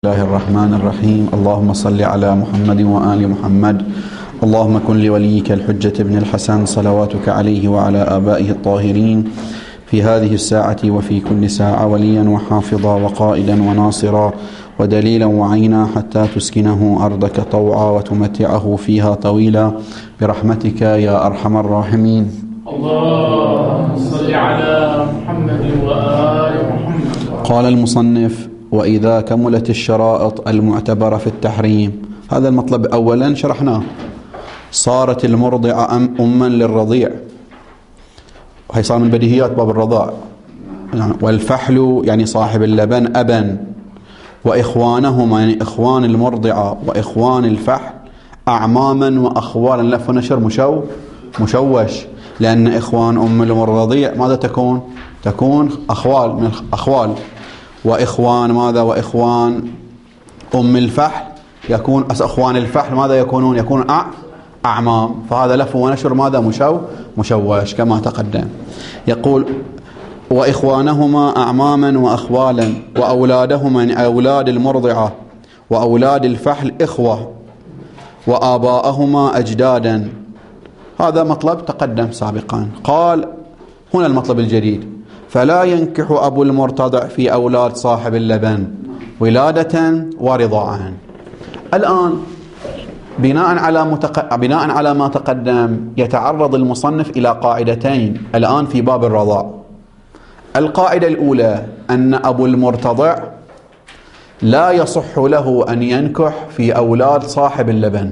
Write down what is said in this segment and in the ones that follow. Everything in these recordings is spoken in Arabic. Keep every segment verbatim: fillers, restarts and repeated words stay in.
الله الرحمن الرحيم. اللهم صل على محمد وآل محمد. اللهم كن لوليك الحجة ابن الحسن صلواتك عليه وعلى آبائه الطاهرين في هذه الساعة وفي كل ساعة وليا وحافظا وقائدا وناصرا ودليلا وعينا حتى تسكنه أرضك طوعا وتمتعه فيها طويلا برحمتك يا أرحم الراحمين. اللهم صل على محمد وآل محمد. قال المصنف: وإذا كملت الشرائط المعتبرة في التحريم. هذا المطلب أولا شرحناه. صارت المرضعة أم أما للرضيع، هي صار من بديهيات باب الرضاع. والفحل يعني صاحب اللبن أبا، وإخوانهما يعني إخوان المرضعة وإخوان الفحل أعماما وأخوالا. لف ونشر مشو مشوش، لأن إخوان أم الرضيع ماذا تكون؟ تكون أخوال من أخوال، وإخوان ماذا؟ وإخوان أم الفحل يكون أخوان الفحل ماذا يكونون؟ يكون أع أعمام. فهذا لف ونشر ماذا؟ مشو مشوش كما تقدم. يقول: وإخوانهما أعماما وأخوالا، وأولادهما يعني أولاد المرضعة وأولاد الفحل إخوة، وآباءهما أجدادا. هذا مطلب تقدم سابقا. قال هنا المطلب الجديد: فلا ينكح أبو المرتضع في أولاد صاحب اللبن ولادة ورضاعا. الآن بناء على متق... بناء على ما تقدم يتعرض المصنف إلى قاعدتين الآن في باب الرضاع. القاعدة الأولى أن أبو المرتضع لا يصح له أن ينكح في أولاد صاحب اللبن،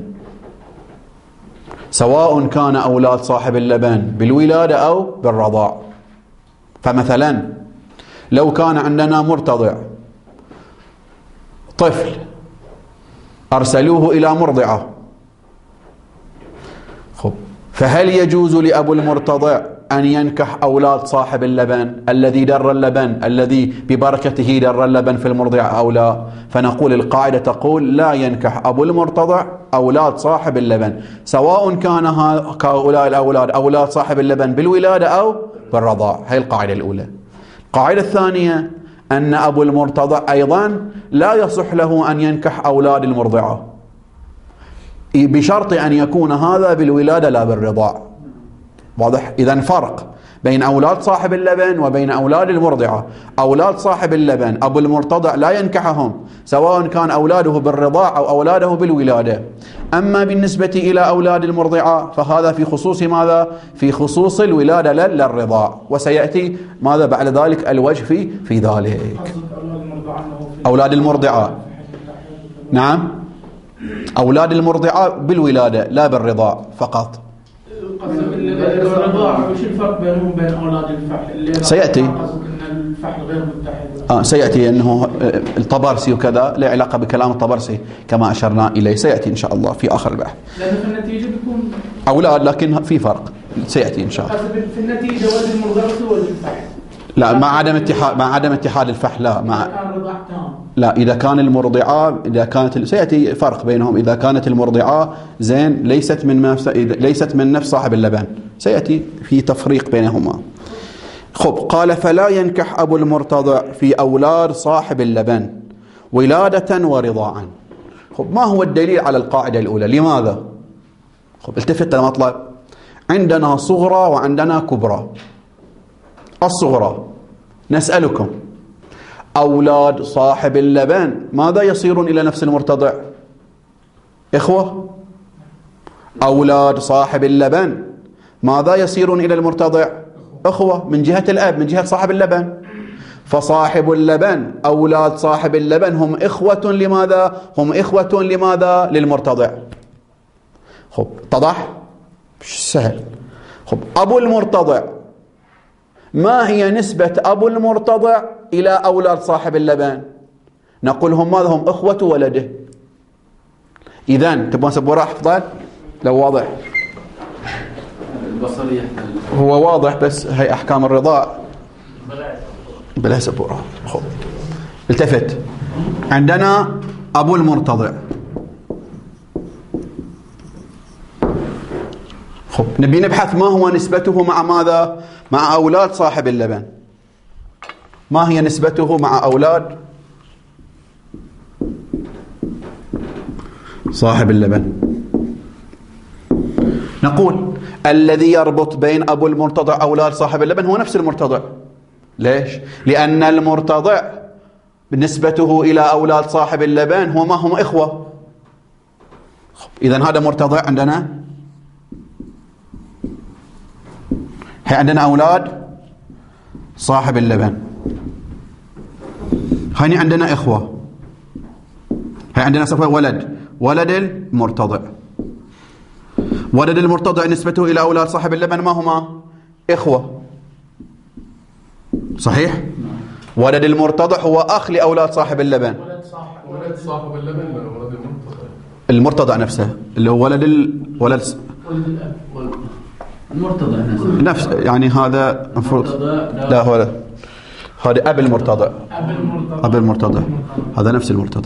سواء كان أولاد صاحب اللبن بالولادة أو بالرضاع. فمثلا لو كان عندنا مرتضع طفل أرسلوه إلى مرضعة، خب فهل يجوز لأبو المرتضع أن ينكح أولاد صاحب اللبن الذي در اللبن الذي ببركته در اللبن في المرضعة أو لا؟ فنقول القاعدة تقول: لا ينكح أبو المرتضع أولاد صاحب اللبن، سواء كان هؤلاء الأولاد أولاد صاحب اللبن بالولادة أو بالرضاع. هي القاعدة الأولى. القاعدة الثانية أن أبو المرتضع أيضا لا يصح له أن ينكح أولاد المرضعة، بشرط أن يكون هذا بالولادة لا بالرضاع. واضح؟ إذن فرق بين أولاد صاحب اللبن وبين أولاد المرضعة. أولاد صاحب اللبن أبو المرتضع لا ينكحهم، سواء كان أولاده بالرضاع أو أولاده بالولادة. أما بالنسبة إلى أولاد المرضعة فهذا في خصوص ماذا؟ في خصوص الولادة لا للرضاع. وسيأتي ماذا بعد ذلك الوجه في في ذلك. أولاد المرضعة، نعم، أولاد المرضعة بالولادة لا بالرضاع فقط. الرضاع وش الفرق بينهم وبين أولاد الفحل؟ سيأتي الفحل غير متحد. آه سيأتي أنه الطبرسي وكذا له علاقة بكلام الطبرسي كما أشرنا إليه، سيأتي إن شاء الله في آخر البحث. لأن في النتيجة بيكون أولاد، لكن في فرق سيأتي إن شاء الله. في النتيجة ولد المرضعة ولد الفحل. لا، مع عدم اتحاد مع عدم اتحاد الفحل. لا مع تام. لا إذا كان المرضعة إذا كانت سيأتي فرق بينهم. إذا كانت المرضعة زين ليست من نفس ليست من نفس صاحب اللبن، سيأتي في تفريق بينهما. خب قال: فلا ينكح أبو المرتضع في أولاد صاحب اللبن ولادة ورضاعا. خب ما هو الدليل على القاعدة الأولى؟ لماذا؟ خب التفت المطلب. عندنا صغرى وعندنا كبرى. الصغرى نسألكم: أولاد صاحب اللبن ماذا يصيرون إلى نفس المرتضع؟ إخوة. أولاد صاحب اللبن ماذا يصيرون إلى المرتضع؟ أخوة من جهة الأب، من جهة صاحب اللبن. فصاحب اللبن أولاد صاحب اللبن هم إخوة لماذا؟ هم إخوة لماذا؟ للمرتضع. خب اتضح؟ سهل. خب أبو المرتضع، ما هي نسبة أبو المرتضع إلى أولاد صاحب اللبن؟ نقول هم ماذا؟ هم إخوة ولده. إذن تبون سبورة أفضل لو واضح؟ البصري هو واضح بس هي أحكام الرضاع بلا سبورة. خب التفت. عندنا أبو المرتضع. خب نبي نبحث ما هو نسبته مع ماذا؟ مع أولاد صاحب اللبن. ما هي نسبته مع أولاد صاحب اللبن. نقول الذي يربط بين أبو المرتضع أولاد صاحب اللبن هو نفس المرتضع. ليش؟ لأن المرتضع نسبته إلى أولاد صاحب اللبن هو ما هم إخوة. إذن هذا مرتضع عندنا، هي عندنا أولاد صاحب اللبن، هني عندنا إخوة، هي عندنا صفة ولد، ولد المرتضع. ولد المرتضع نسبته إلى أولاد صاحب اللبن ما هما؟ إخوة، صحيح؟ ولد المرتضع هو أخ لأولاد صاحب اللبن. ولد صاحب ولد صاحب اللبن ولا ولد المرتضع؟ المرتضع نفسه اللي هو ولد ال... ولد ولد الأب. المرتضع نفسه نفس يعني هذا المفروض لا هو لا. هذا أب المرتضع، أب المرتضع، أب المرتضع هذا نفس المرتضع.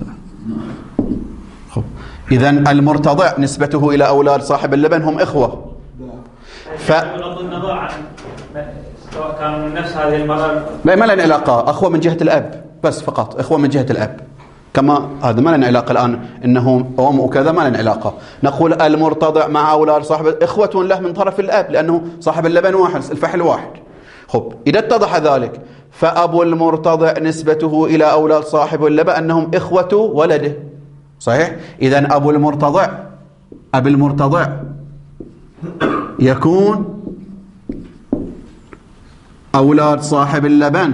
إذن المرتضع نسبته إلى أولاد صاحب اللبن هم إخوة. ف... بغض النظر عن سواء كانوا من نفس هذه المرأة، لا ما لنا علاقة، أخوة من جهة الأب بس فقط، إخوة من جهة الأب. كما هذا ما لنا علاقة الآن إنه أم وكذا، ما لنا علاقة. نقول المرتضع مع أولاد صاحب إخوة له من طرف الأب لأنه صاحب اللبن واحد، الفحل واحد. خب إذا اتضح ذلك فأبو المرتضع نسبته إلى أولاد صاحب اللبن أنهم إخوة ولده، صحيح؟ إذن أبو المرتضع أبو المرتضع يكون أولاد صاحب اللبن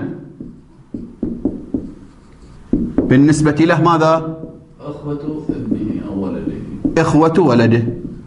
بالنسبة له ماذا؟ أخوة ابنه أو ولده، إخوة ولده.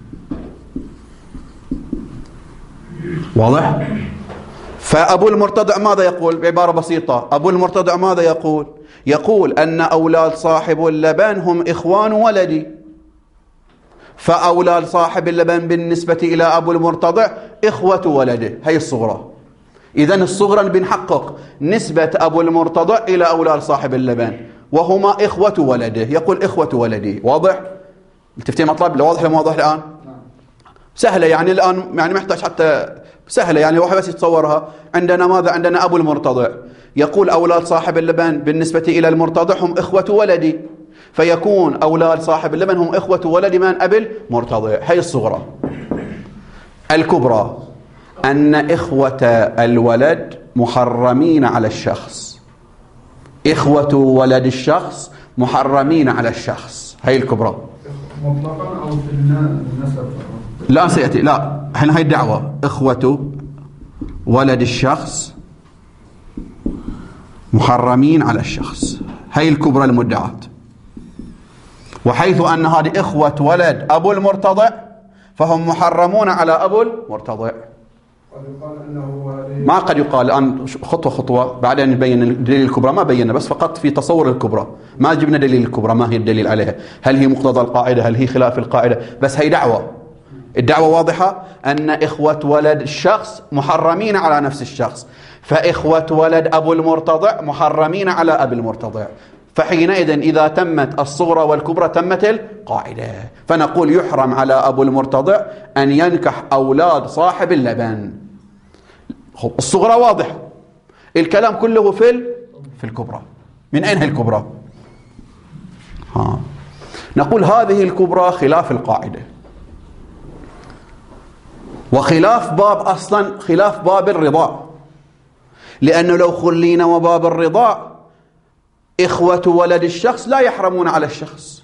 واضح؟ فأبو المرتضع ماذا يقول؟ بعبارة بسيطة أبو المرتضع ماذا يقول؟ يقول أن أولاد صاحب اللبن هم إخوان ولدي، فأولاد صاحب اللبن بالنسبة إلى أبو المرتضع إخوة ولده، هي الصغرى. إذن الصغرى بنحقق نسبة أبو المرتضع إلى أولاد صاحب اللبن وهما إخوة ولده، يقول إخوة ولدي. واضح؟ التفتين مطلب واضح ولا واضح الآن؟ سهلة يعني الآن، يعني محتاج حتى سهلة يعني واحد بس يتصورها. عندنا ماذا؟ عندنا أبو المرتضع يقول أولاد صاحب اللبن بالنسبة إلى المرتضع هم إخوة ولدي، فيكون أولاد صاحب اللبن هم إخوة ولد من أبي المرتضع. هي الصغرى. الكبرى أن إخوة الولد محرمين على الشخص، إخوة ولد الشخص محرمين على الشخص، هي الكبرى. مطلقا أو في النسب؟ لا سيأتي، لا احنا هاي الدعوة إخوة ولد الشخص محرمين على الشخص، هاي الكبرى المدعاة. وحيث أن هذه إخوة ولد أبو المرتضع فهم محرمون على أبو المرتضع. قد يقال أنه ما قد يقال الآن خطوة خطوة بعدين نبين الدليل الكبرى، ما بينا بس فقط في تصور الكبرى، ما جبنا دليل الكبرى ما هي الدليل عليها، هل هي مقتضى القاعدة هل هي خلاف القاعدة، بس هي دعوة. الدعوة واضحة أن إخوة ولد الشخص محرمين على نفس الشخص، فإخوة ولد أبو المرتضع محرمين على أبي المرتضع، فحينئذ إذا تمت الصغرى والكبرى تمت القاعدة، فنقول يحرم على أبو المرتضع أن ينكح أولاد صاحب اللبن. الصغرى واضح، الكلام كله في في الكبرى. من أين هي الكبرى؟ ها. نقول هذه الكبرى خلاف القاعدة وخلاف باب، أصلا خلاف باب الرضاع، لأنه لو خلينا وباب الرضاع إخوة ولد الشخص لا يحرمون على الشخص.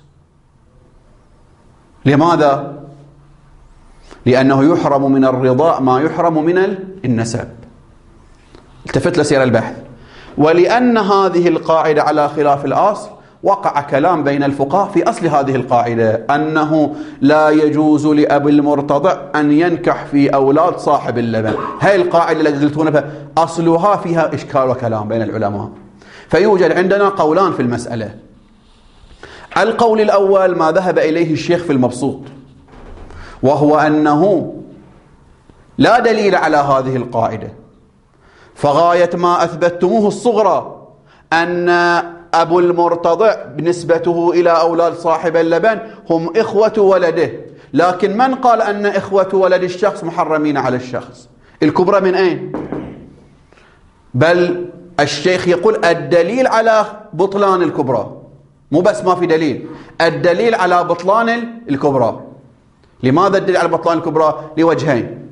لماذا؟ لأنه يحرم من الرضاع ما يحرم من النسب. التفت لسير البحث. ولأن هذه القاعدة على خلاف الأصل وقع كلام بين الفقهاء في أصل هذه القاعدة أنه لا يجوز لأبي المرتضع أن ينكح في أولاد صاحب اللبن. هاي القاعدة التي قلتون بها أصلها فيها إشكال وكلام بين العلماء، فيوجد عندنا قولان في المسألة. القول الأول ما ذهب إليه الشيخ في المبسوط، وهو أنه لا دليل على هذه القاعدة، فغاية ما أثبتموه الصغرى أن أبو المرتضع بنسبته إلى أولاد صاحب اللبن هم إخوة ولده، لكن من قال أن إخوة ولد الشخص محرمين على الشخص؟ الكبرى من أين؟ بل الشيخ يقول الدليل على بطلان الكبرى مو بس ما في دليل، الدليل على بطلان الكبرى. لماذا الدليل على بطلان الكبرى؟ لوجهين.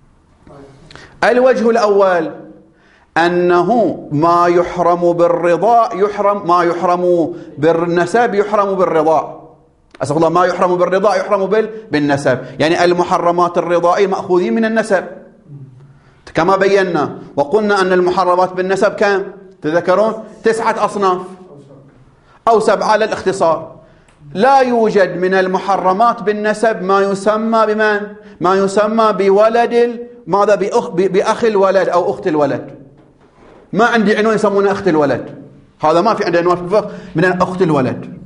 الوجه الأول أنه ما يحرم بالرضاع يحرم ما يحرم بالنسب يحرم بالرضاع. أستغفر الله، ما يحرم بالرضاع يحرم بالنسب، يعني المحرمات الرضائية مأخوذين من النسب كما بينا، وقلنا أن المحرمات بالنسب كم؟ تذكرون؟ تسعة أصناف أو سبعة على الاختصار. لا يوجد من المحرمات بالنسب ما يسمى بمن؟ ما يسمى بولد ماذا؟ بأخ, بأخ الولد أو أخت الولد. ما عندي عنوان يسمونه أخت الولد، هذا ما في عندنا عنوان في الفقه من أخت الولد.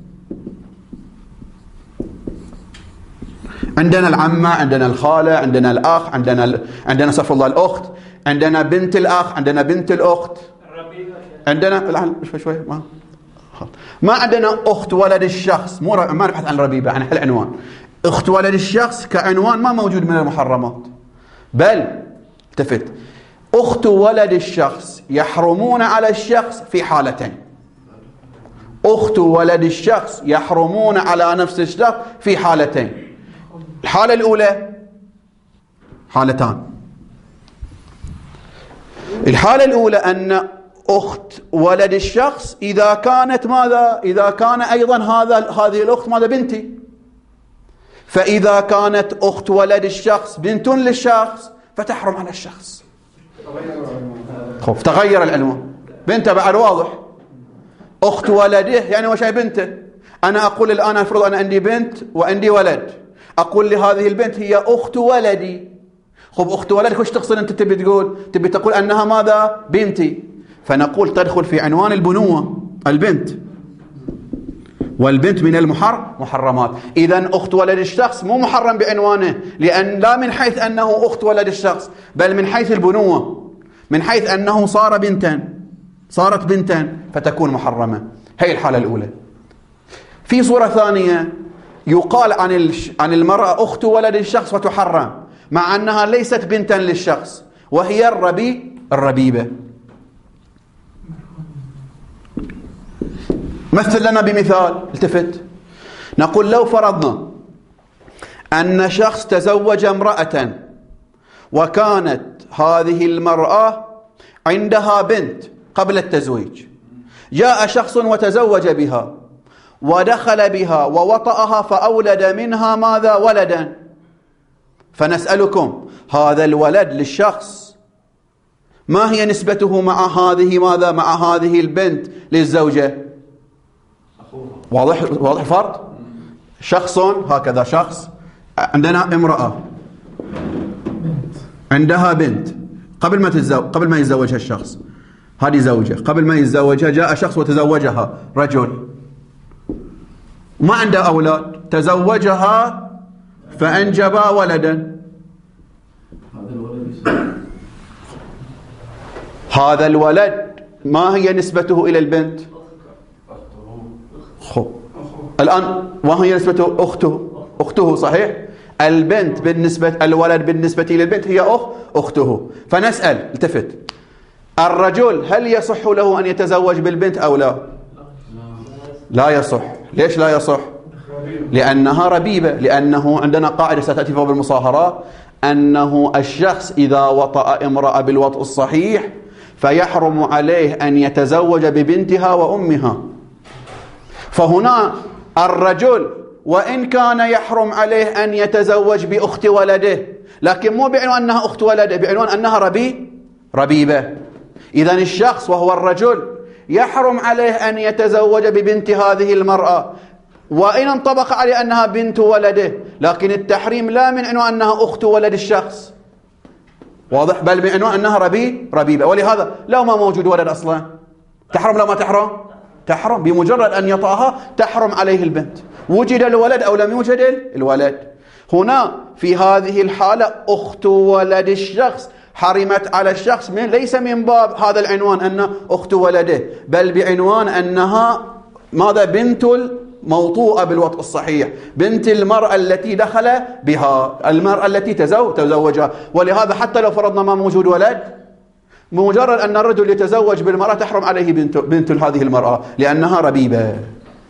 عندنا العمة، عندنا الخالة، عندنا الأخ، عندنا ال... عندنا استغفر الله الأخت، عندنا بنت الأخ، عندنا بنت الأخت، عندنا الآن شوي شوي ما ما عندنا أخت ولد الشخص، مو ر... ما نبحث عن ربيبة، عن العنوان. أخت ولد الشخص كعنوان ما موجود من المحرمات، بل التفت أخت ولد الشخص يحرمون على الشخص في حالتين. أخت ولد الشخص يحرمون على نفس الشخص في حالتين. الحالة الأولى حالتان. الحالة الأولى أن أخت ولد الشخص إذا كانت ماذا؟ إذا كان أيضا هذا هذه الأخت ماذا؟ بنتي. فإذا كانت أخت ولد الشخص بنت للشخص فتحرم على الشخص. خف تغير العنوان، بنته بعد واضح، أخت ولده يعني وش هي بنته. أنا أقول الآن أفرض أنا عندي بنت وعندي ولد، أقول لهذه البنت هي أخت ولدي. خب أخت ولدك وش تقصد أنت؟ تبي تقول تبي تقول أنها ماذا؟ بنتي. فنقول تدخل في عنوان البنوة البنت، والبنت من المحر محرمات. إذن أخت ولد الشخص مو محرم بعنوانه، لأن لا من حيث أنه أخت ولد الشخص، بل من حيث البنوة، من حيث أنه صار بنتا، صارت بنتا فتكون محرمة. هي الحالة الأولى. في صورة ثانية يقال عن عن المرأة أخت ولد الشخص وتحرم مع أنها ليست بنتا للشخص، وهي الربي الربيبة. مثل لنا بمثال، التفت، نقول لو فرضنا أن شخص تزوج امرأة وكانت هذه المرأة عندها بنت قبل التزويج، جاء شخص وتزوج بها ودخل بها ووطأها فأولد منها ماذا؟ ولدا. فنسألكم هذا الولد للشخص ما هي نسبته مع هذه ماذا؟ مع هذه البنت للزوجة؟ واضح واضح فرق؟ شخص هكذا، شخص عندنا امرأة عندها بنت قبل ما تتزوج، قبل ما يتزوجها الشخص، هذه زوجة، قبل ما يتزوجها جاء شخص وتزوجها رجل ما عنده أولاد، تزوجها فأنجبا ولدا. هذا الولد ما هي نسبته إلى البنت؟ خو. الآن ما هي نسبته؟ أخته. أخته صحيح؟ البنت بالنسبة الولد بالنسبة للبنت هي أخ أخته. فنسأل، التفت، الرجل هل يصح له أن يتزوج بالبنت أو لا؟ لا يصح. ليش لا يصح؟ لأنها ربيبة. لأنه عندنا قاعدة ستأتي في باب المصاهرة أنه الشخص إذا وطأ امرأة بالوطء الصحيح فيحرم عليه أن يتزوج ببنتها وأمها. فهنا الرجل وإن كان يحرم عليه أن يتزوج بأخت ولده، لكن مو بعنوان أنها أخت ولده، بعنوان أنها ربي ربيبة. إذن الشخص وهو الرجل يحرم عليه أن يتزوج ببنت هذه المرأة وإن انطبق عليه أنها بنت ولده، لكن التحريم لا من عنوان أنها أخت ولد الشخص، واضح، بل من عنوان أنها ربي ربيبة. ولهذا لو ما موجود ولد أصلا تحرم. لو ما تحرم تحرم، بمجرد أن يطأها تحرم عليه البنت، وجد الولد أو لم يوجد الولد. هنا في هذه الحالة أخت ولد الشخص حرمت على الشخص من ليس من باب هذا العنوان أن أخت ولده، بل بعنوان أنها ماذا؟ بنت الموطوءة بالوطء الصحيح، بنت المرأة التي دخل بها، المرأة التي تزوجها. ولهذا حتى لو فرضنا ما موجود ولد، بمجرد أن الرجل يتزوج بالمرأة تحرم عليه بنت, بنت هذه المرأة لأنها ربيبة.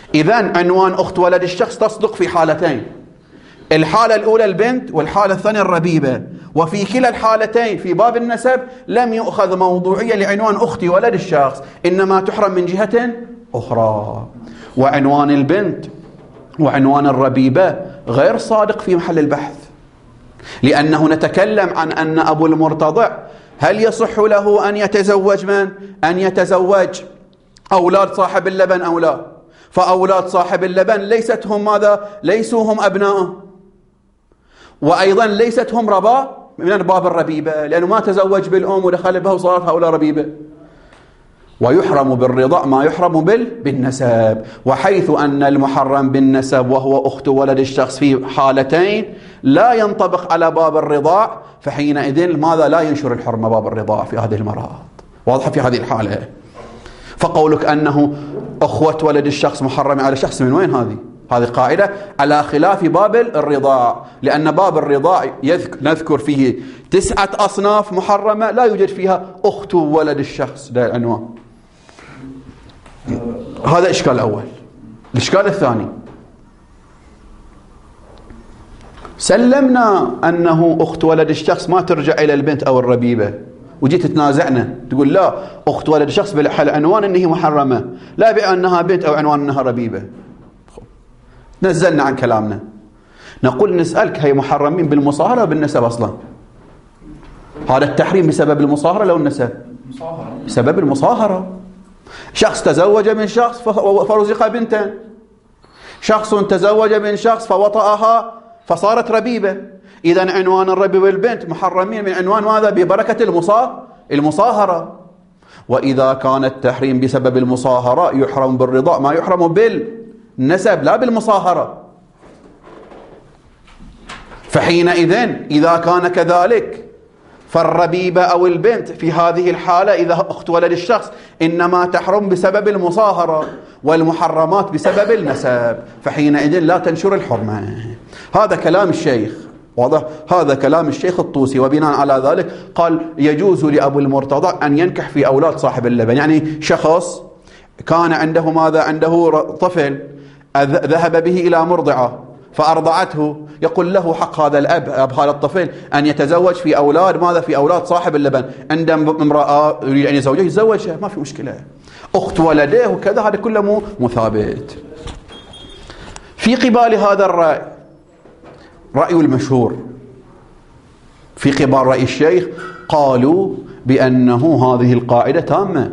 إذن عنوان أخت ولد الشخص تصدق في حالتين، الحالة الأولى البنت والحالة الثانية الربيبة، وفي كلا الحالتين في باب النسب لم يؤخذ موضوعية لعنوان أخت ولد الشخص، إنما تحرم من جهة أخرى. وعنوان البنت وعنوان الربيبة غير صادق في محل البحث، لأنه نتكلم عن أن أبو المرتضع هل يصح له أن يتزوج من؟ أن يتزوج أولاد صاحب اللبن أو لا؟ فأولاد صاحب اللبن ليست هم ماذا؟ ليسوا هم أبناءه، وأيضا ليست هم رباء من باب الربيبة، لأنه ما تزوج بالأم ودخل بها وصارت هؤلاء ربيبة. ويحرم بالرضاع ما يحرم بالنسب، وحيث أن المحرم بالنسب وهو أخت ولد الشخص في حالتين لا ينطبق على باب الرضاع، فحينئذ ماذا؟ لا ينشر الحرمة باب الرضاع في هذه المرات. واضحة في هذه الحالة. فقولك أنه أخوة ولد الشخص محرمة على شخص، من وين هذه؟ هذه قاعدة على خلاف باب الرضاع، لأن باب الرضاع نذكر فيه تسعة أصناف محرمة لا يوجد فيها أخت ولد الشخص، ده العنوان. هذا الإشكال الأول. الإشكال الثاني، سلمنا أنه أخت ولد الشخص ما ترجع إلى البنت أو الربيبة، وجيت تنازعنا تقول لا أخت ولد الشخص بالعنوان أنها محرمة، لا بأنها بنت أو عنوان أنها ربيبة. نزلنا عن كلامنا، نقول نسألك هي محرمين بالمصاهرة بالنسب أصلا؟ هذا التحريم بسبب المصاهرة لو النسب؟ بسبب المصاهرة. شخص تزوج من شخص فرزق بنتا، شخص تزوج من شخص فوطأها فصارت ربيبة، إذن عنوان الربيبة والبنت محرمين من عنوان ماذا؟ ببركة المصا المصاهرة. وإذا كان التحريم بسبب المصاهرة يحرم بالرضاع ما يحرم بالنسب لا بالمصاهرة. فحينئذ إذا كان كذلك فالربيبة أو البنت في هذه الحالة إذا أخت ولد الشخص إنما تحرم بسبب المصاهرة، والمحرمات بسبب النسب، فحينئذ لا تنشر الحرمة. هذا كلام الشيخ، واضح؟ هذا كلام الشيخ الطوسي. وبناء على ذلك قال يجوز لأبو المرتضع أن ينكح في أولاد صاحب اللبن. يعني شخص كان عنده ماذا؟ عنده طفل ذهب به إلى مرضعة فأرضعته، يقول له حق هذا الأب أب هذا الطفل أن يتزوج في أولاد ماذا؟ في أولاد صاحب اللبن. عند امرأة يريد أن يزوجها يتزوجها، ما في مشكلة. أخت ولده وكذا هذا كله مو مثابت. في قبال هذا الرأي رأي المشهور، في قبال رأي الشيخ قالوا بأنه هذه القاعدة تامة،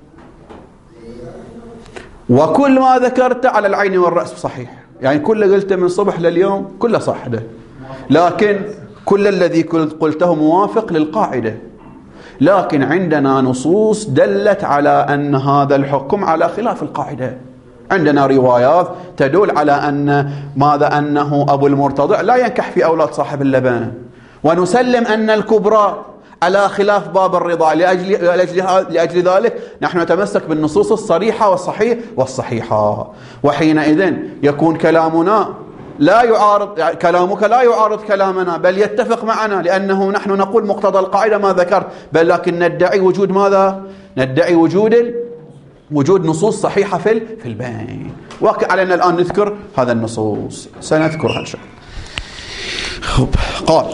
وكل ما ذكرت على العين والرأس صحيح، يعني كل قلته من صبح لليوم كله صح ده، لكن كل الذي قلته موافق للقاعدة، لكن عندنا نصوص دلت على أن هذا الحكم على خلاف القاعدة. عندنا روايات تدل على أن ماذا؟ أنه أبو المرتضع لا ينكح في أولاد صاحب اللبن، ونسلم أن الكبرى على خلاف باب الرضاع. لأجل, لأجل, لأجل ذلك نحن نتمسك بالنصوص الصريحة والصحيح والصحيحة، وحينئذ يكون كلامنا لا يعارض، كلامك لا يعارض كلامنا، بل يتفق معنا، لأنه نحن نقول مقتضى القاعدة ما ذكرت، بل لكن ندعي وجود ماذا؟ ندعي وجود وجود نصوص صحيحة في في البين. واقع علينا الآن نذكر هذا النصوص، سنذكرها إن شاء الله. قال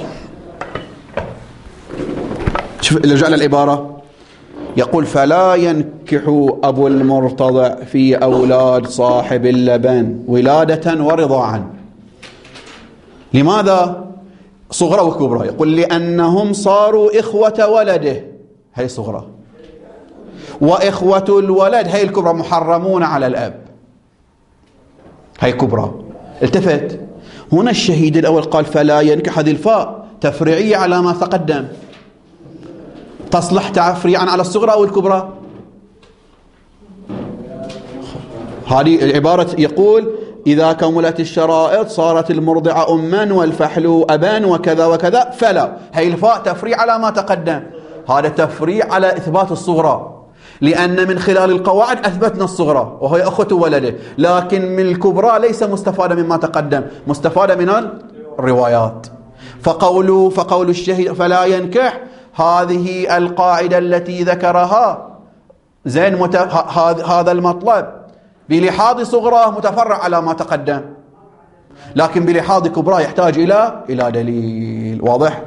شوف رجعنا العبارة، يقول فلا ينكح أبو المرتضع في أولاد صاحب اللبن ولادة ورضاعا. لماذا صغرى وكبرى؟ يقول لأنهم صاروا إخوة ولده، هي صغرى، وإخوة الولد هي الكبرى محرمون على الأب، هي كبرى. التفت هنا الشهيد الأول قال فلا ينكح، هذه الفاء تفريعية على ما تقدم، تصلح تفريعا على الصغرى أو الكبرى؟ هذه العبارة يقول إذا كملت الشرائط صارت المرضعة أما والفحل أبا وكذا وكذا، فلا، هي الفاء تفريع على ما تقدم، هذا تفريع على إثبات الصغرى، لأن من خلال القواعد أثبتنا الصغرى وهي أخوة ولده، لكن من الكبرى ليس مستفادة مما تقدم، مستفادة من الروايات. فقول فقول الشهيد فلا ينكح، هذه القاعدة التي ذكرها زين مت... هذا المطلب بلحاظ صغرى متفرع على ما تقدم، لكن بلحاظ كبرى يحتاج إلى إلى دليل. واضح؟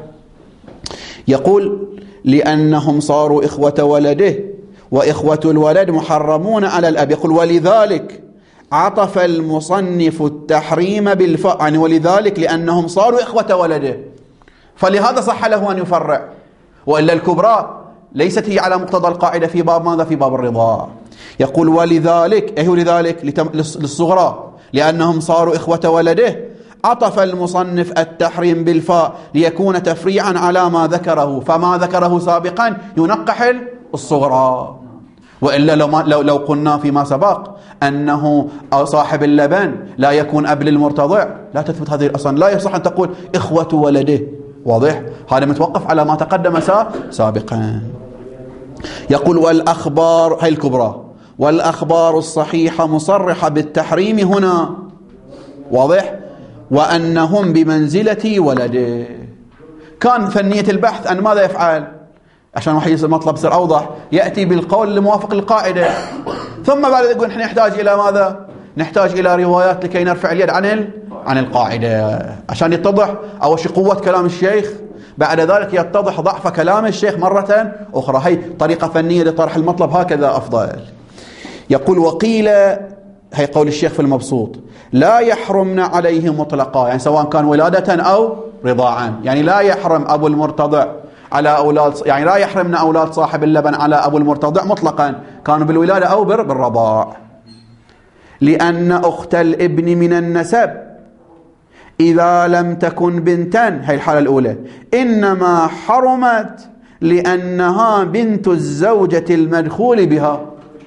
يقول لأنهم صاروا إخوة ولده وإخوة الولد محرمون على الأب. يقول ولذلك عطف المصنف التحريم بالفاء، يعني ولذلك لأنهم صاروا إخوة ولده فلهذا صح له أن يفرع، وإلا الكبرى ليست هي على مقتضى القاعدة في باب ماذا؟ في باب الرضاع. يقول ولذلك، أيه لذلك؟ للصغرى، لأنهم صاروا إخوة ولده عطف المصنف التحريم بالفاء ليكون تفريعا على ما ذكره، فما ذكره سابقا ينقح الصغرى. وإلا لو, ما لو, لو قلنا فيما سبق أنه صاحب اللبن لا يكون أب للمرتضع لا تثبت هذه الأصلا، لا يصح أن تقول إخوة ولده. واضح؟ هذا متوقف على ما تقدم سابقا. يقول والأخبار هي الكبرى، والأخبار الصحيحة مصرحة بالتحريم هنا. واضح؟ وأنهم بمنزلة ولده. كان فنية البحث أن ماذا يفعل عشان واحد يصير مطلب يصير أوضح؟ يأتي بالقول الموافق للقاعدة، ثم بعد ذلك يقول نحن نحتاج إلى ماذا؟ نحتاج إلى روايات لكي نرفع اليد عن عن القاعدة عشان يتضح أول شيء قوة كلام الشيخ، بعد ذلك يتضح ضعف كلام الشيخ مرة أخرى. هي طريقة فنية لطرح المطلب، هكذا أفضل. يقول وقيل، هي قول الشيخ في المبسوط، لا يحرمن عليه مطلقا، يعني سواء كان ولادة أو رضاعا، يعني لا يحرم أبو المرتضع على أولاد، يعني لا يحرمن أولاد صاحب اللبن على أبو المرتضع مطلقا كانوا بالولادة أو بالرضاع. لأن أخت الابن من النسب إذا لم تكن بنتا، هي الحالة الأولى، إنما حرمت لأنها بنت الزوجة المدخول بها.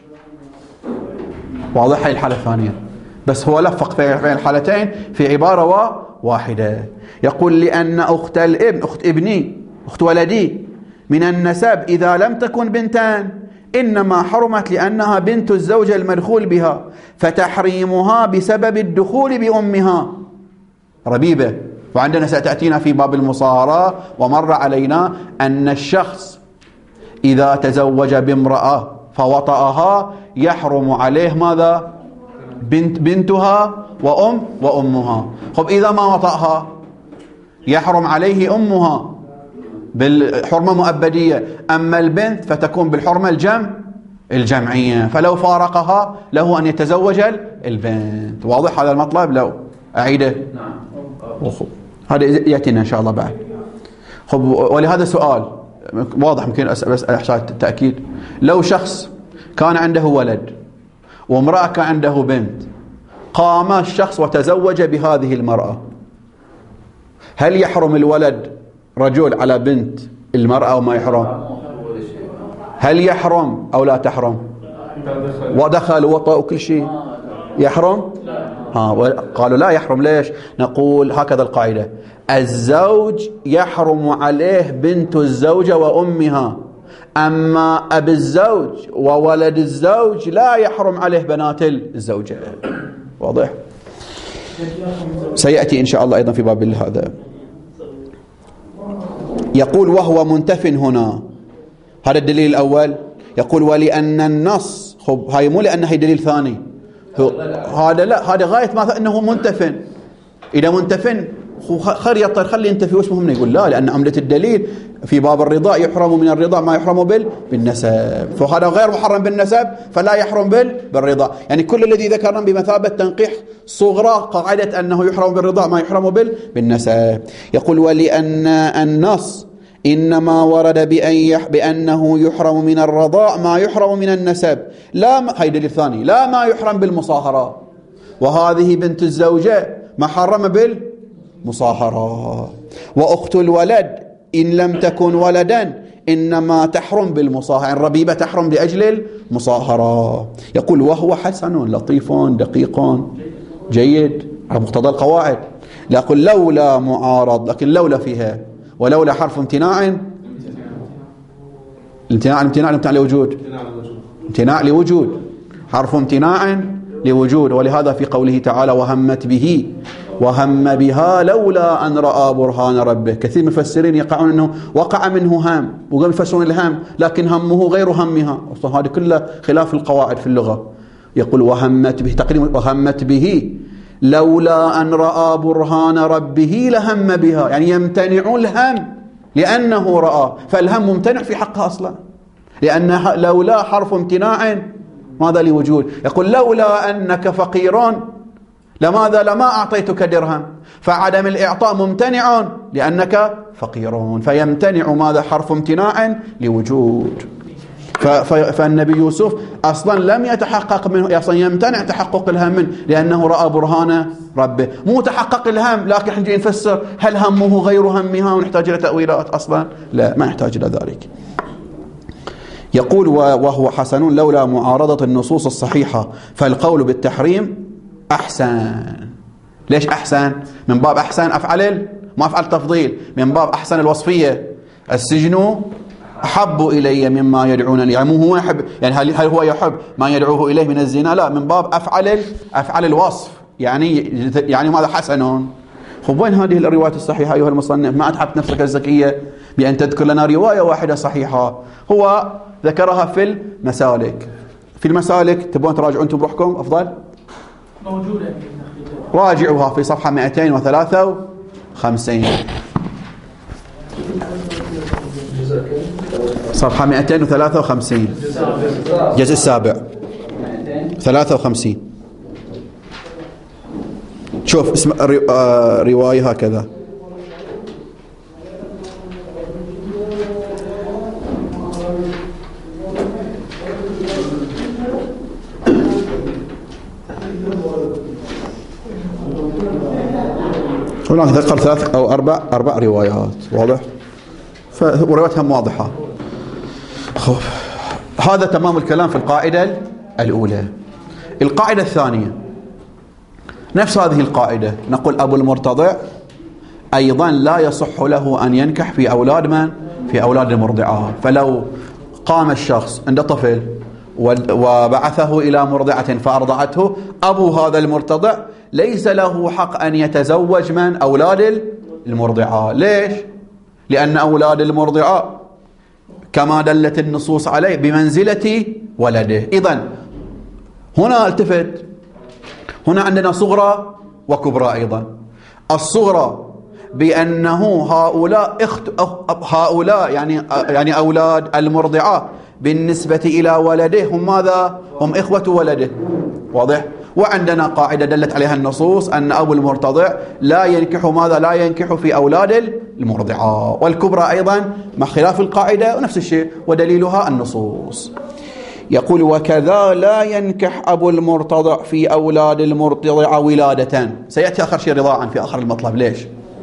واضح؟ هي الحالة الثانية، بس هو لفق بين الحالتين في عبارة واحدة. يقول لأن أخت الابن، أخت ابني، أخت ولدي من النسب إذا لم تكن بنتان إنما حرمت لأنها بنت الزوجة المدخول بها، فتحريمها بسبب الدخول بأمها ربيبة. وعندنا ستأتينا في باب المصاهرة ومر علينا أن الشخص إذا تزوج بامرأة فوطأها يحرم عليه ماذا؟ بنت بنتها وأم وأمها. خب إذا ما وطأها يحرم عليه أمها بالحرمة مؤبدية، أما البنت فتكون بالحرمة الجمع الجمعية، فلو فارقها له أن يتزوج البنت. واضح هذا المطلب؟ لو أعيده خب. هذا يأتينا إن شاء الله بعد. خب ولهذا سؤال واضح ممكن بس أحتاج تأكيد. لو شخص كان عنده ولد وامرأة كان عنده بنت، قام الشخص وتزوج بهذه المرأة، هل يحرم الولد رجل على بنت المرأة أو ما يحرم؟ هل يحرم أو لا تحرم؟ ودخل وطأ وكل شيء يحرم؟ ها قالوا لا يحرم. ليش؟ نقول هكذا القاعدة: الزوج يحرم عليه بنت الزوجة وأمها، أما أب الزوج وولد الزوج لا يحرم عليه بنات الزوجة. واضح؟ سيأتي إن شاء الله أيضا في باب هذا. يقول وهو منتف هنا، هذا الدليل الأول. يقول ولأن النص، خب هاي مو لأن هي دليل ثاني، هذا لا، هذا غاية ما أنه منتفن. إذا منتفن خير يطر خلي ينتفي، وش مهم؟ يقول لا، لأن عملة الدليل في باب الرضاع يحرم من الرضاع ما يحرم بال بالنسب، فهذا غير محرم بالنسب فلا يحرم بال بالرضاع. يعني كل الذي ذكرنا بمثابة تنقيح صغرى قاعدة أنه يحرم بالرضاع ما يحرم بال بالنسب. يقول ولأن النص إنما ورد بأن يح بأنه يحرم من الرضاع ما يحرم من النسب، لا ما... هاي دليل ثاني، لا ما يحرم بالمصاهرة، وهذه بنت الزوجة محرمة بالمصاهرة. وأخت الولد إن لم تكن ولدا إنما تحرم بالمصاهرة، الربيبة تحرم لأجل المصاهرة. يقول وهو حسن لطيف دقيق جيد على مقتضى القواعد. لا أقول لولا معارض، لكن لولا فيها، ولولا حرف امتناع، امتناع امتناع امتناع لوجود، امتناع لوجود، حرف امتناع لوجود. ولهذا في قوله تعالى وهمت به وهم بها لولا أن رأى برهان ربه، كثير من المفسرين يقعون أنه وقع منه هام، وقام يفسرون الهام لكن همه غير همها، أصلا هذه كلها خلاف القواعد في اللغة. يقول وهمت به تقريبا وهمت به لولا أن رأى برهان ربه لهم بها، يعني يمتنع الهم لأنه رأى، فالهم ممتنع في حقها أصلا، لأن لولا حرف امتناع ماذا لوجود. يقول لولا أنك فقير لماذا لما أعطيتك درهم، فعدم الإعطاء ممتنع لأنك فقير، فيمتنع ماذا حرف امتناع لوجود. فالنبي يوسف أصلا لم يتحقق منه، أصلا يمتنع تحقق الهم منه لأنه رأى برهان ربه. مو تحقق الهم لكن نجي نفسر هل همه غير همها ونحتاج إلى تأويلات؟ أصلا لا، ما يحتاج إلى ذلك. يقول وهو حسن لولا معارضة النصوص الصحيحة فالقول بالتحريم أحسن. ليش أحسن؟ من باب أحسن أفعل ما أفعل تفضيل، من باب أحسن الوصفية. السجن أحب إلي مما يدعونني، يعني مو هو يحب، يعني هل هل هو يحب ما يدعوه إليه من الزنا؟ لا، من باب أفعل أفعل الوصف، يعني يعني ماذا حسن. خب وين هذه الروايات الصحيحة أيها المصنف؟ ما أتعب نفسك الزكية بأن تذكر لنا رواية واحدة صحيحة. هو ذكرها في المسالك. في المسالك تبون تراجعوا أنتم بروحكم أفضل؟ موجودة. راجعوها في صفحة مئتين وثلاثة وخمسين، صفحة مئتين وثلاثة وخمسين، الجزء السابع ثلاثة وخمسين. شوف اسم رواية هكذا: هناك ذكر ثلاث أو أربع أربع روايات، واضح؟ فروايتهم واضحة. خب هذا تمام الكلام في القاعدة الأولى. القاعدة الثانية نفس هذه القاعدة، نقول أبو المرتضع أيضا لا يصح له أن ينكح في أولاد من؟ في أولاد المرضعات. فلو قام الشخص عند طفل وبعثه إلى مرضعة فأرضعته، أبو هذا المرتضع ليس له حق أن يتزوج من؟ أولاد المرضعة. ليش؟ لأن أولاد المرضعة كما دلت النصوص عليه بمنزلة ولده. إذن هنا التفت، هنا عندنا صغرى وكبرى. أيضا الصغرى بأنه هؤلاء اخت هؤلاء يعني يعني أولاد المرضعة بالنسبة إلى ولده هم ماذا؟ هم إخوة ولده، واضح؟ وعندنا قاعدة دلت عليها النصوص أن أبو المرتضع لا ينكح ماذا؟ لا ينكح في أولاد المرضعة. والكبرى أيضا مع خلاف القاعدة ونفس الشيء، ودليلها النصوص. يقول وكذا لا ينكح أبو المرتضع في أولاد المرتضع ولادة. سيأتي آخر شيء رضاعا في آخر المطلب. ليش؟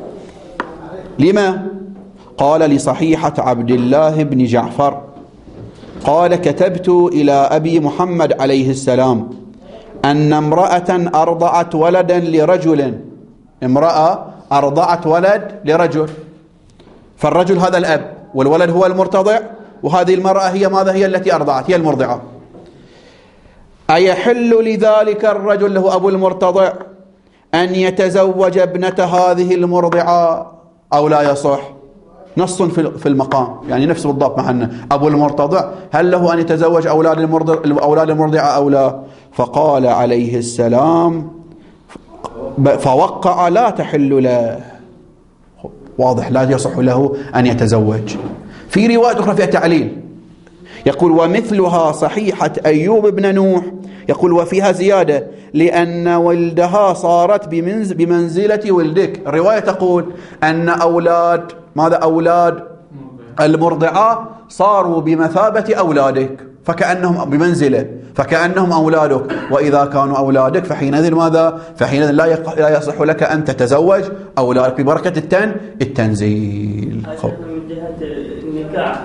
لما؟ قال لصحيحة عبد الله بن جعفر قال كتبت إلى أبي محمد عليه السلام أن امرأة أرضعت ولدا لرجل، امرأة أرضعت ولد لرجل، فالرجل هذا الأب والولد هو المرتضع، وهذه المرأة هي ماذا؟ هي التي أرضعت، هي المرضعة. أيحل لذلك الرجل له أبو المرتضع أن يتزوج ابنة هذه المرضعة أو لا يصح؟ نص في المقام، يعني نفس بالضبط معنا. أبو المرتضع هل له أن يتزوج أولاد المرضع أولاد المرضعة أو لا؟ فقال عليه السلام فوقع لا تحل له. واضح، لا يصح له أن يتزوج. في رواية أخرى فيها تعليل، يقول ومثلها صحيحة أيوب بن نوح، يقول وفيها زيادة لأن ولدها صارت بمنزلة ولدك. الرواية تقول أن أولاد ماذا؟ أولاد المرضعة صاروا بمثابة أولادك، فكأنهم بمنزلة، فكأنهم أولادك. وإذا كانوا أولادك فحينئذ ماذا؟ فحينئذ لا لا يصح لك أن تتزوج أولادك ببركة التن التنزيل. من جهة النكاح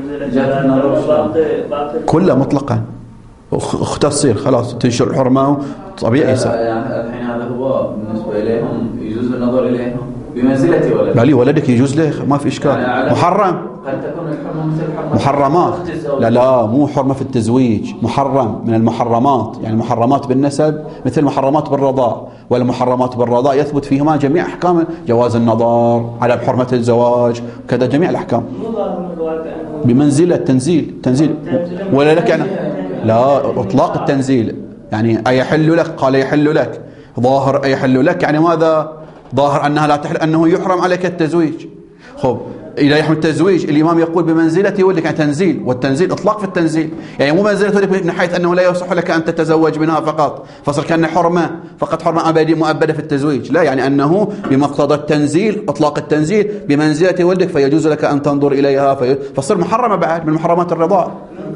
بمنزلة كله مطلقا اختصر خلاص تنشر الحرمة طبيعي. يعني الحين هذا هو بالنسبة إليهم يجوز النظر إليهم بمنزلة ولد. لا لي ولدك يجوز له، ما في إشكال. يعني محرم، قد تكون الحرمة مثل حرمة محرمات. لا لا مو حرمة في التزويج، محرم من المحرمات، يعني محرمات بالنسب مثل محرمات بالرضاء، والمحرمات بالرضاء يثبت فيهما جميع أحكام جواز النظر، عدم حرمة الزواج، كذا جميع الأحكام بمنزلة تنزيل. تنزيل ولا لك يعني لا إطلاق التنزيل، يعني أيحل لك؟ قال يحل لك. ظاهر أيحل لك يعني ماذا؟ ظاهر أنها لا تحل، أنه يحرم عليك التزويج. خب إذا يحرم التزويج الإمام يقول بمنزلة ولدك، يعني تنزيل، والتنزيل إطلاق في التنزيل، يعني مو منزلة ولدك من حيث أنه لا يصح لك أن تتزوج منها فقط فصار كأنه حرمة فقط، حرمة أبدية مؤبدة في التزويج، لا، يعني أنه بمقتضى التنزيل، إطلاق التنزيل بمنزلة ولدك فيجوز لك أن تنظر إليها فصار محرمة بعد من محرمات الرضاع.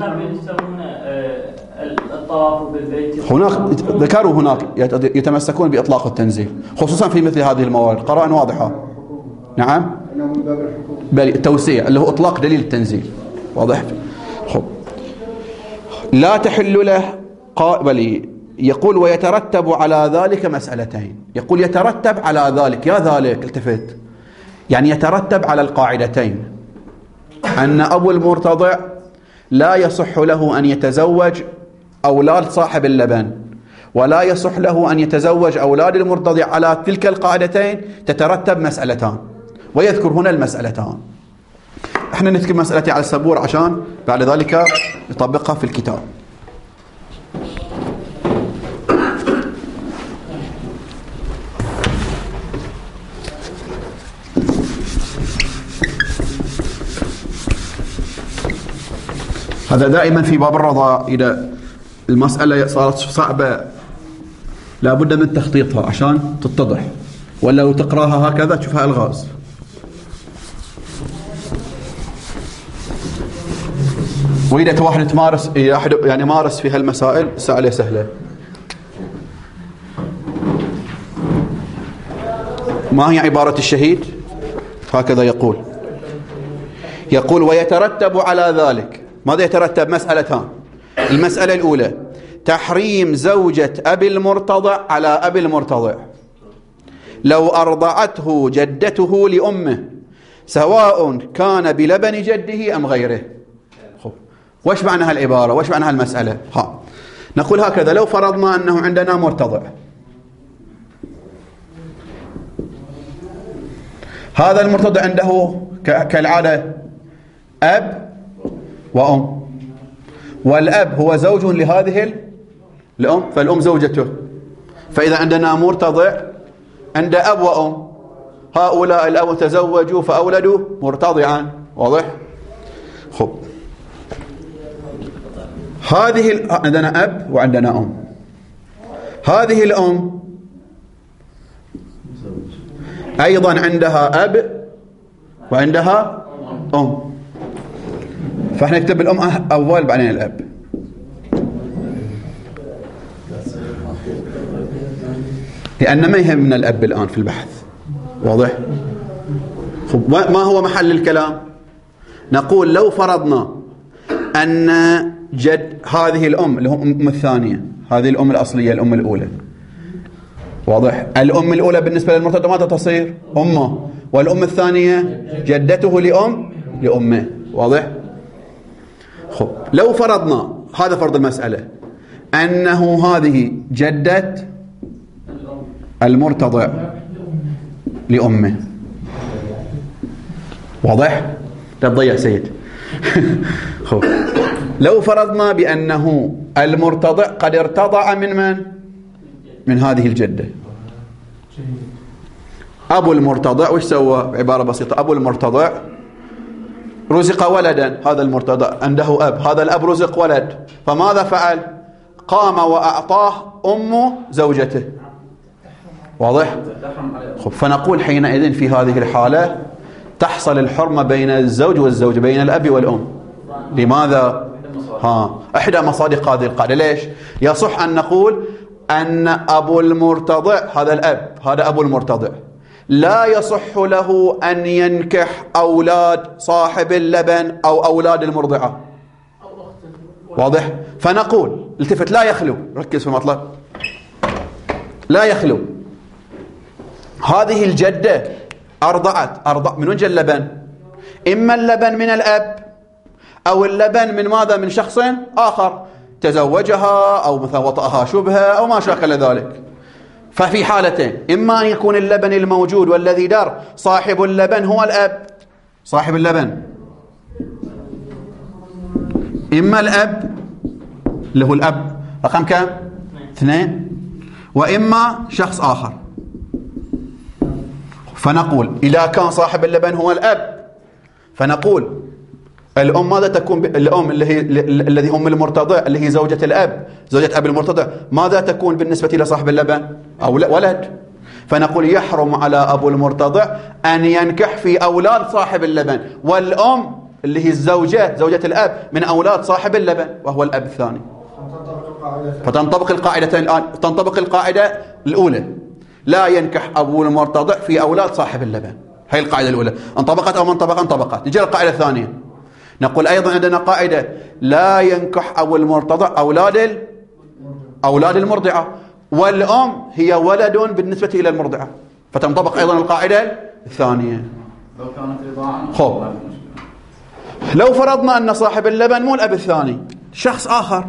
الطواف بالبيت هناك ذكروا هناك يتمسكون بإطلاق التنزيل خصوصا في مثل هذه الموارد، قراءة واضحة. نعم، بل التوسيع اللي هو إطلاق دليل التنزيل، واضح. خب لا تحل له بل يقول ويترتب على ذلك مسألتين. يقول يترتب على ذلك، يا ذلك التفت، يعني يترتب على القاعدتين أن أبو المرتضع لا يصح له أن يتزوج أولاد صاحب اللبن، ولا يصح له أن يتزوج أولاد المرتضع. على تلك القاعدتين تترتب مسألتان، ويذكر هنا المسألتان. احنا نذكر مسألتي على السبورة عشان بعد ذلك نطبقها في الكتاب. هذا دائما في باب الرضا، إذا المسألة صارت صعبة لابد من تخطيطها عشان تتضح، ولا لو تقراها هكذا تشوفها الغاز. وإذا واحد تمارس يعني مارس في هالمسائل الساعة سهلة. ما هي عبارة الشهيد؟ هكذا يقول يقول ويترتب على ذلك. ماذا يترتب؟ مسألتان. المسألة الأولى تحريم زوجة أبي المرتضع على أبي المرتضع لو أرضعته جدته لأمه سواء كان بلبن جده أم غيره. خب وش معنى هالعبارة؟ وش معنى هالمسألة؟ ها نقول هكذا: لو فرضنا أنه عندنا مرتضع، هذا المرتضع عنده كالعادة أب وأم، والأب هو زوج لهذه الأم فالأم زوجته. فإذا عندنا مرتضع عند أب وأم، هؤلاء الأب تزوجوا فأولدوا مرتضعا، واضح؟ خب هذه ال... عندنا أب وعندنا أم. هذه الأم أيضا عندها أب وعندها أم، فاحنا نكتب الأم أول بعدين الأب. لأن ما يهمنا الأب الآن في البحث، واضح؟ خب ما هو محل الكلام؟ نقول لو فرضنا أن جد هذه الأم اللي هم الأم الثانية، هذه الأم الأصلية الأم الأولى، واضح؟ الأم الأولى بالنسبة للمرتضع ماذا تصير؟ أمه، والأم الثانية جدته لأم لأمه، واضح؟ خب لو فرضنا، هذا فرض المسألة، أنه هذه جدة المرتضع لأمه، واضح؟ لا تضيع سيد. خب لو فرضنا بأنه المرتضع قد ارتضع من من؟ من هذه الجدة. أبو المرتضع وش سوى؟ بعبارة بسيطة، أبو المرتضع رزق ولدا، هذا المرتضع عنده أب، هذا الأب رزق ولد، فماذا فعل؟ قام وأعطاه أم زوجته، واضح؟ خب فنقول حينئذ في هذه الحالة تحصل الحرمة بين الزوج والزوجة، بين الأب والأم. لماذا؟ ها إحدى مصادق هذه القاعدة. ليش؟ يصح أن نقول أن أبو المرتضع هذا الأب، هذا أبو المرتضع، لا يصح له أن ينكح أولاد صاحب اللبن أو أولاد المرضعة، واضح؟ فنقول التفت لا يخلو، ركز في المطلب، لا يخلو هذه الجدة أرضعت، أرضع من وين جاء اللبن؟ إما اللبن من الأب أو اللبن من ماذا؟ من شخص آخر تزوجها أو مثلا وطأها شبهة أو ما شاكل ذلك. ففي حالتين: إما أن يكون اللبن الموجود والذي در صاحب اللبن هو الأب، صاحب اللبن، إما الأب اللي هو الأب رقم كم؟ اثنين، وإما شخص آخر. فنقول إذا كان صاحب اللبن هو الأب، فنقول الأم ماذا تكون؟ ب... الأم اللي هي الذي هم المرتضع، اللي هي زوجة الأب، زوجة أب المرتضع، ماذا تكون بالنسبة إلى صاحب اللبن؟ أو ولد. فنقول يحرم على أبو المرتضع أن ينكح في أولاد صاحب اللبن، والأم اللي هي الزوجة زوجة الأب من أولاد صاحب اللبن وهو الأب الثاني. فتنطبق القاعدة الآن، تنطبق القاعدة الأولى، لا ينكح أبو المرتضع في أولاد صاحب اللبن. هي القاعدة الأولى انطبقت أو ما انطبقت؟ انطبقت. نجي القاعدة الثانية، نقول أيضا عندنا قاعدة لا ينكح أبو المرتضع أولاد ال... أولاد المرضعة، والأم هي ولد بالنسبة إلى المرضعة، فتنطبق أيضا القاعدة الثانية. لو كانت رضاعا خب لو فرضنا أن صاحب اللبن مو الأب الثاني، شخص آخر،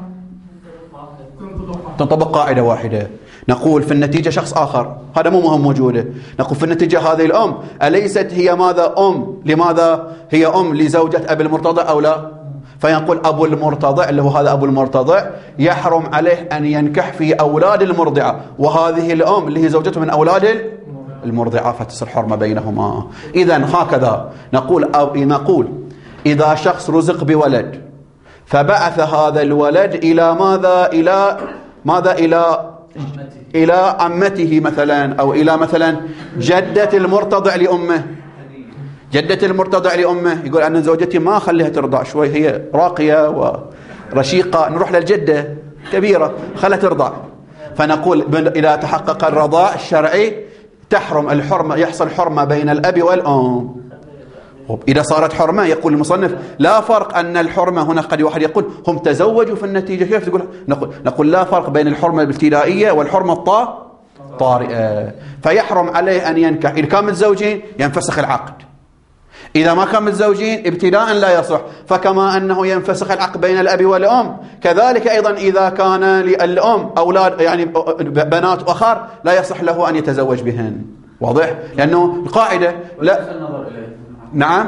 تنطبق قاعدة واحدة. نقول في النتيجة شخص آخر، هذا مو مهم موجودة، نقول في النتيجة هذه الأم أليست هي ماذا؟ أم. لماذا هي أم؟ لزوجة أبي المرتضع أو لا؟ فينقول أبو المرتضع اللي هو هذا أبو المرتضع يحرم عليه أن ينكح في أولاد المرضعة، وهذه الأم اللي هي زوجته من أولاد المرضعة، فتصير حرمة بينهما. إذن هكذا نقول أو نقول إذا شخص رزق بولد فبعث هذا الولد إلى ماذا؟ إلى ماذا؟ إلى إلى عمته مثلا، أو إلى مثلا جدة المرتضع لأمه. جدة المرتضع لأمه يقول أن زوجتي ما أخليها ترضع شوي، هي راقية ورشيقة، نروح للجدة كبيرة خلها ترضع. فنقول إذا تحقق الرضاع الشرعي تحرم الحرمة، يحصل حرمة بين الأب والأم. إذا صارت حرمة يقول المصنف لا فرق أن الحرمة هنا، قد واحد يقول هم تزوجوا في النتيجة، كيف تقول؟ نقول, نقول لا فرق بين الحرمة الابتدائية والحرمة الطارئة. فيحرم عليه أن ينكح، إذا كان متزوجين ينفسخ العقد، إذا ما كان متزوجين ابتداء لا يصح. فكما أنه ينفسخ العقد بين الأب والأم، كذلك أيضا إذا كان للأم أولاد يعني بنات أخر لا يصح له أن يتزوج بهن. واضح؟ لأنه القاعدة لا. نعم،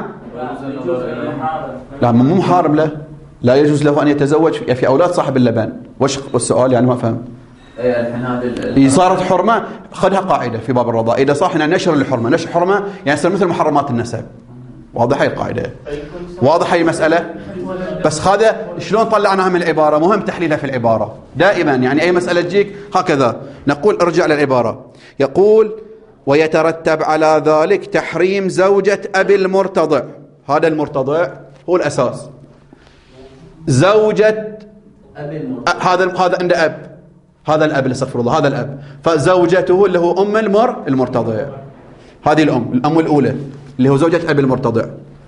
لا مو محارم له، لا يجوز له أن يتزوج في أولاد صاحب اللبن. وش السؤال يعني؟ ما فهم. إذا صارت حرمة خذها قاعدة في باب الرضاء، إذا صار هنا نشر الحرمة، نشر حرمة يعني يصير مثل محرمات النسب. واضح هي القاعدة؟ واضح هي المسألة؟ بس هذا شلون طلعناها من العبارة؟ مهم تحليلها في العبارة دائما، يعني أي مسألة تجيك هكذا. نقول ارجع للعبارة، يقول ويترتب على ذلك تحريم زوجة أبي المرتضع. هذا المرتضع هو الأساس، زوجة أبي المرتضع، هذا هذا عنده أب، هذا الأب استغفر الله، هذا الأب، فزوجته اللي هو أم المر المرتضع، هذه الأم، الأم الأولى اللي هو زوجة أبي المرتضع.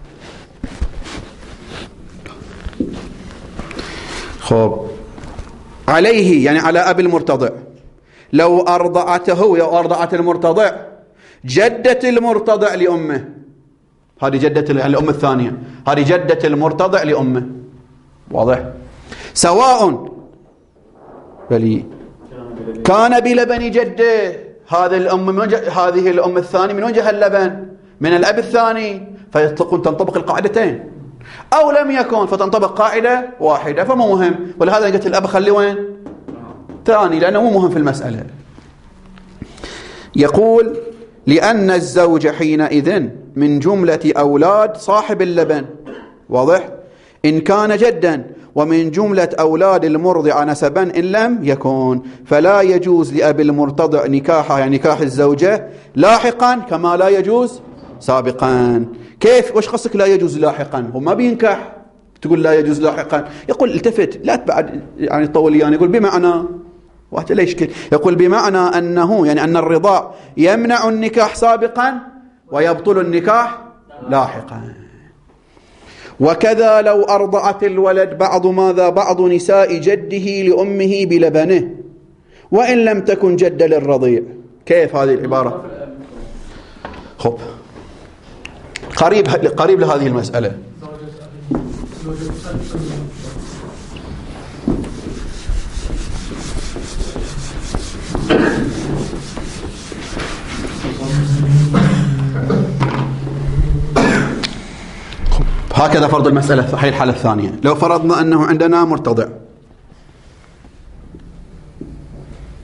خب عليه يعني على أبي المرتضع لو أرضعته، لو أرضعت المرتضع جدة المرتضع لأمه، هذه جدة الأم الثانية، هذه جدة المرتضع لأمه. واضح؟ سواء بلي كان بلبن جده، هذه الأم من وجه، هذه الأم الثانية من وجه اللبن من الأب الثاني، فيطلقون تنطبق القاعدتين، أو لم يكن فتنطبق قاعدة واحدة، فمو مهم. ولهذا قلت الأب خلي وين؟ ثاني، لأنه مو مهم في المسألة. يقول لأن الزوج حينئذ من جملة أولاد صاحب اللبن. واضح؟ إن كان جدا، ومن جملة أولاد المرضع نسبا إن لم يكن، فلا يجوز لأبي المرتضع نكاحه يعني نكاح الزوجة لاحقا كما لا يجوز سابقا. كيف؟ وش قصدك لا يجوز لاحقا؟ هو ما بينكح تقول لا يجوز لاحقا؟ يقول التفت لا تبعد يعني طول يعني، يقول بمعنى واحد لا يشكل، يقول بمعنى أنه يعني أن الرضاع يمنع النكاح سابقا ويبطل النكاح لاحقا. وكذا لو أرضعت الولد بعض ماذا؟ بعض نساء جده لأمه بلبنه وإن لم تكن جدة للرضيع. كيف هذه العبارة؟ خب قريب قريب لهذه المسألة. هكذا فرض المسألة في الحالة الثانية. لو فرضنا أنه عندنا مرتضع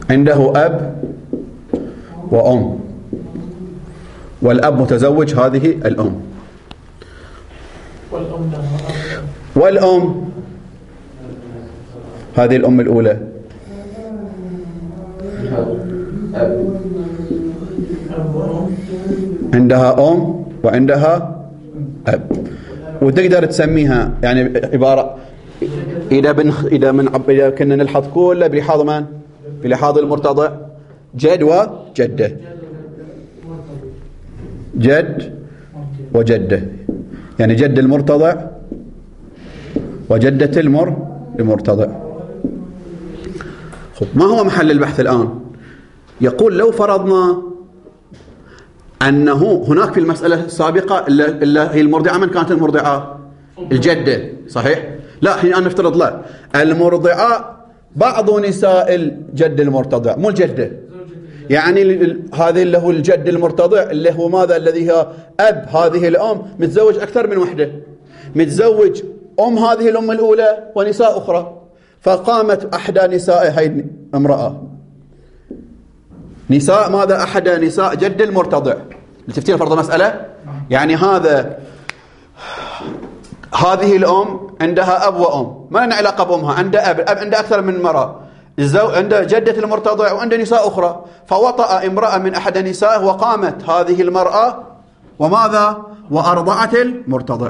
عنده أب وأم، والأب متزوج هذه الأم، والأم لها والأم هذه الأم الأولى أب عندها أم وعندها أب، وتقدر تسميها يعني عبارة إذا بن إذا من إذا كنا نلحظ كله بلحاظ من؟ بلحاظ المرتضع جد وجدة، جد وجدة، يعني جد المرتضع وجدة المر المرتضع. خب ما هو محل البحث الآن؟ يقول لو فرضنا أنه هناك في المسألة السابقة اللي هي المرضعة، من كانت المرضعة؟ الجدة، صحيح؟ لا حين أن نفترض لا، المرضعة بعض نساء الجد المرتضع مو الجدة، يعني هذه اللي هو الجد المرتضع اللي هو ماذا؟ الذي هي أب هذه الأم متزوج أكثر من وحدة، متزوج أم هذه الأم الأولى ونساء أخرى، فقامت أحدى نساء هاي امرأة، نساء ماذا؟ أحد نساء جد المرتضع. تفتين فرض مسألة يعني هذا هذه الأم عندها أب وأم، ما لنا علاقة بأمها، عنده أب، الأب عنده أكثر من مرأة، عنده جدة المرتضع وعنده نساء أخرى، فوطأ امرأة من أحد نسائه وقامت هذه المرأة وماذا؟ وأرضعت المرتضع.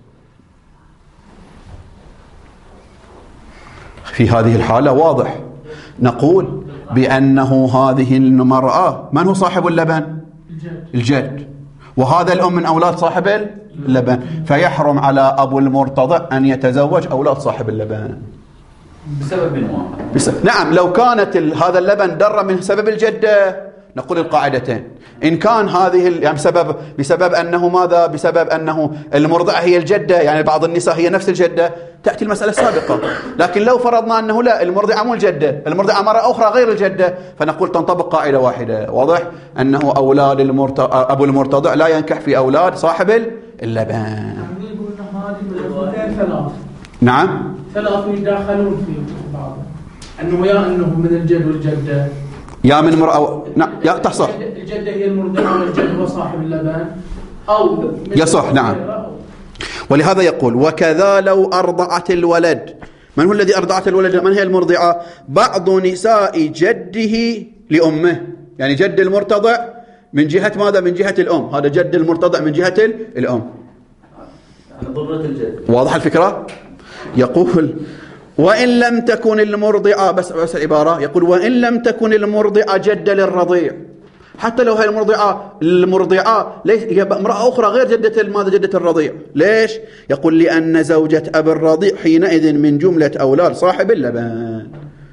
في هذه الحالة واضح نقول بأنه هذه المرأة من هو صاحب اللبن؟ الجد، وهذا الأم من أولاد صاحب اللبن، فيحرم على أبو المرتضع أن يتزوج أولاد صاحب اللبن بسبب واحد. بسبب. نعم، لو كانت هذا اللبن در من سبب الجدة نقول القاعدتين، إن كان هذه يعني بسبب بسبب أنه ماذا؟ بسبب أنه المرضعة هي الجدة، يعني بعض النساء هي نفس الجدة، تأتي المسألة السابقة. لكن لو فرضنا أنه لا، المرضعة مو الجدة، المرضعة مرة أخرى غير الجدة، فنقول تنطبق قاعدة واحدة. واضح أنه أولاد المرتضع أبو المرتضع لا ينكح في أولاد صاحب اللبن. نعم، ثلاث يداخلون في بعض، أنه يا أنه من الجد والجدة، يا من مرأة، نعم يا تصح، الجدة هي المرضعة والجد هو صاحب اللبن، أو يصح. نعم، ولهذا يقول وكذا لو أرضعت الولد. من هو الذي أرضعت الولد؟ من هي المرضعة؟ بعض نساء جده لأمه، يعني جد المرتضع من جهة ماذا؟ من جهة الأم، هذا جد المرتضع من جهة الأم، ضرة الجد. واضح الفكرة؟ يقول وإن لم تكن المرضعة، بس بس العبارة يقول وإن لم تكن المرضعة جدة للرضيع، حتى لو هي المرضعة المرضعة ليش هي امرأة أخرى غير جدة ماذا؟ جدة الرضيع. ليش؟ يقول لأن زوجة أب الرضيع حينئذ من جملة أولاد صاحب اللبن.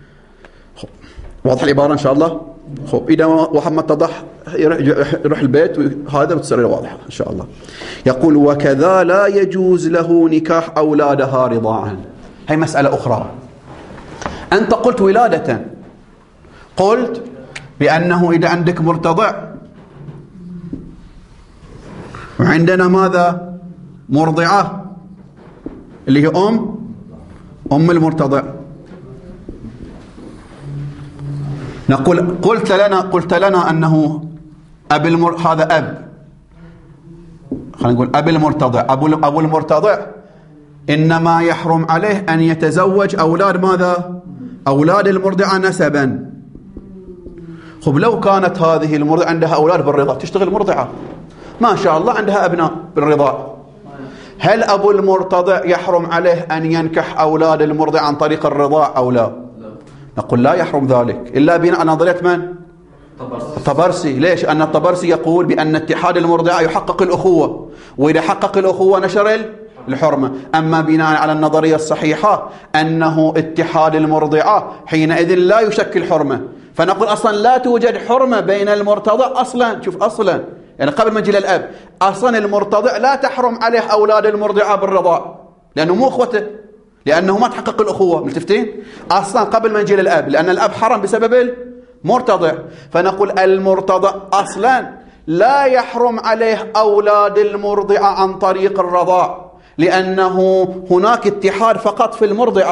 واضح العبارة إن شاء الله؟ خب إذا واحد ما اتضح يروح البيت وهذا بتصير واضحة إن شاء الله. يقول وكذا لا يجوز له نكاح أولادها رضاعا. هي مسألة أخرى. أنت قلت ولادة، قلت بأنه إذا عندك مرتضع وعندنا ماذا؟ مرضعة اللي هي أم أم المرتضع، نقول قلت لنا قلت لنا أنه أب المر... هذا أب، خلينا نقول أب المرتضع، أبو أبو المرتضع إنما يحرم عليه أن يتزوج أولاد ماذا؟ أولاد المرضعة نسبا. خب لو كانت هذه المرضعة عندها أولاد بالرضاع، تشتغل مرضعة ما شاء الله عندها أبناء بالرضاع، هل أبو المرتضع يحرم عليه أن ينكح أولاد المرضعة عن طريق الرضاع أو لا؟ نقول لا يحرم ذلك إلا بناء على نظرية من؟ الطبرسي. ليش؟ أن الطبرسي يقول بأن اتحاد المرضعة يحقق الأخوة، وإذا حقق الأخوة نشر الحرمة. أما بناء على النظرية الصحيحة أنه اتحاد المرضعة حينئذ لا يشكل حرمة، فنقول أصلا لا توجد حرمة بين المرتضع أصلا. شوف أصلا يعني قبل ما نجي للأب أصلا المرتضع لا تحرم عليه أولاد المرضعة بالرضاع لأنه مو أخوته، لأنه ما تحقق الأخوة. ملتفتين؟ أصلا قبل ما نجي للأب، لأن الأب حرم بسبب المرتضع، فنقول المرتضع أصلا لا يحرم عليه أولاد المرضعة عن طريق الرضاع، لأنه هناك اتحاد فقط في المرضعة،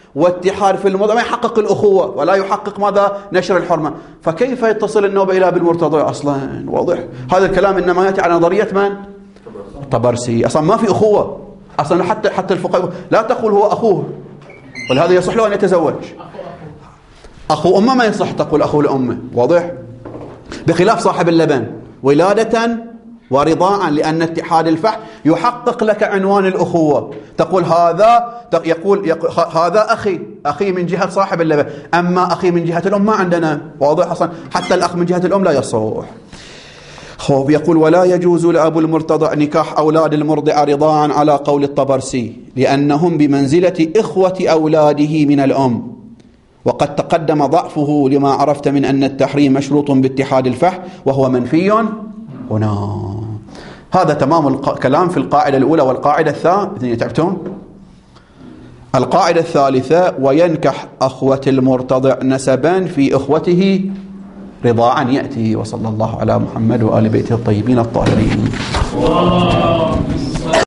واتحاد في المرضع ما يحقق الأخوة ولا يحقق ماذا؟ نشر الحرمة. فكيف يتصل النوبة إلى بالمرتضع أصلا؟ واضح هذا الكلام إنما يأتي على نظرية من؟ طبرسي. أصلا ما في أخوة أصلا، حتى حتى الفقهاء لا تقول هو أخوه، ولهذا يصح له أن يتزوج. أخو أمه ما يصح تقول أخو لأمه، واضح؟ بخلاف صاحب اللبن ولادة ورضاعا، لأن اتحاد الفحم يحقق لك عنوان الأخوة. تقول هذا يقول, يقول هذا أخي أخي من جهة صاحب اللبن، أما أخي من جهة الأم ما عندنا، واضح؟ أصلا حتى الأخ من جهة الأم لا يصح. خوف يقول ولا يجوز لأبو المرتضع نكاح أولاد المرضع رضاعا على قول الطبرسي، لأنهم بمنزلة إخوة أولاده من الأم، وقد تقدم ضعفه لما عرفت من أن التحريم مشروط باتحاد الفحم وهو منفي هنا. هذا تمام الكلام في القاعدة الأولى. والقاعدة الثانية تعبتون؟ القاعدة الثالثة وينكح أخوة المرتضع نسبا في إخوته رضاعا يأتي. وصلى الله على محمد وآل بيته الطيبين الطاهرين.